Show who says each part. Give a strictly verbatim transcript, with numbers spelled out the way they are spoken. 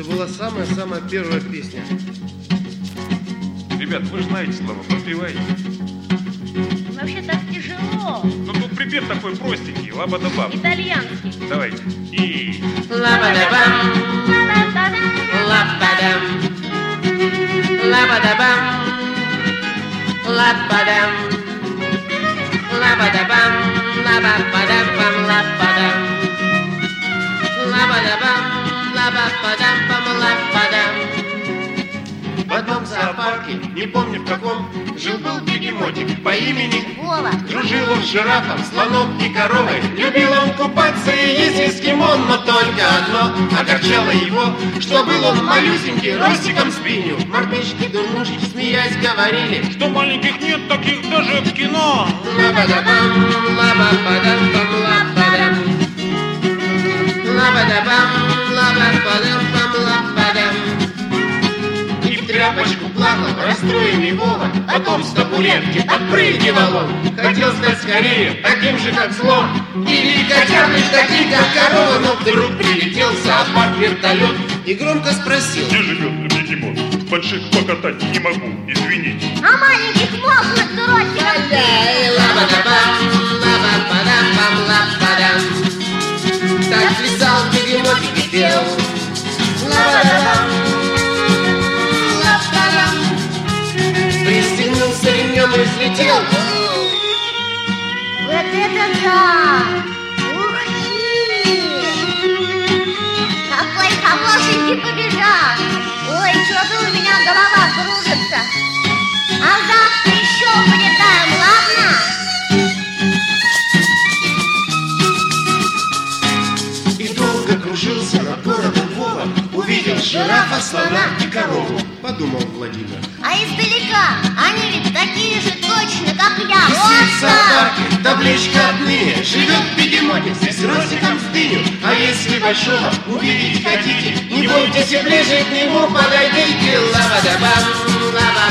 Speaker 1: была самая-самая первая песня.
Speaker 2: Ребят, вы же знаете слова, подпевайте.
Speaker 3: Вообще так тяжело.
Speaker 2: Ну тут припев такой простенький, лаба-да-бам.
Speaker 3: Итальянский.
Speaker 2: Давайте. И...
Speaker 4: Лаба-да-бам, лаба-дам, лаба-да-бам, лаба-дам, лаба-да-бам, лаба-ба-дам-бам, лаба-дам, лаба-да-бам, лаба-ба-дам-бам, лаба-дам.
Speaker 1: В одном зоопарке, не помню в каком, жил-был бегемотик по имени
Speaker 3: Вова.
Speaker 1: Дружил он с жирафом, слоном и коровой. Любил он купаться и есть эскимон, но только одно огорчало его, что был он малюсенький, ростиком спинью. Мартышки, дурнушки, смеясь, говорили,
Speaker 2: Что маленьких нет таких даже в кино.
Speaker 4: Лаба-да-бам, лаба-ба-дам-бам, лаба-дам, лаба-да-бам, лаба-ба-дам-бам, лаба-дам.
Speaker 1: и в тряпочку плакал расстроенный Вова. Потом с табуретки подпрыгивал он. Хотел стать скорее таким же, как слон, или котярный таким, как корова. Но вдруг прилетел в зоопарк вертолет и громко спросил:
Speaker 2: Где живет бегемот? Больших покатать не могу, извините.
Speaker 3: А маленьких можно с уродчиком.
Speaker 4: Лаба-да-бам, лаба-ба-дам-бам, лаба-дам. Так плясал бегемотик и пел. Лаба-да-бам, лаба-дам.
Speaker 1: Пристегнулся ремнем и взлетел.
Speaker 3: Вот это да! Ух ты! Какой хорошенький побежал! Ой, что-то у меня голова кружится. А завтра еще полетаем, ладно?
Speaker 1: И долго кружился над городом Вова. Увидел жирафа, слона и корову. Подумал Владимир.
Speaker 3: А издалека они ведь такие же точно, как я.
Speaker 1: Висит в
Speaker 3: Вот так!
Speaker 1: зоопарке табличка отныне. Живет бегемотик здесь ростиком с дыню. А если большого увидеть хотите, не бойтесь и ближе к нему подойдите. Лаба-да-бам, лаба